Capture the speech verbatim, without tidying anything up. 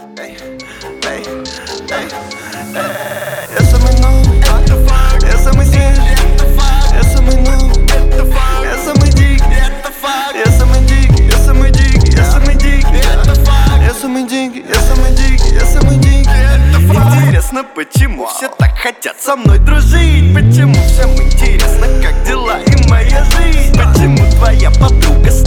Эй, эй, эй, эй. Я самый новый, я самый свежий, я самый новый, я самый дикий, я самый дикий, я самый дикий, я самый дикий, я самый дикий, я самый дикий, я самый дикий. Интересно, почему все так хотят со мной дружить? Почему всем интересно, как дела и моя жизнь? Почему твоя подруга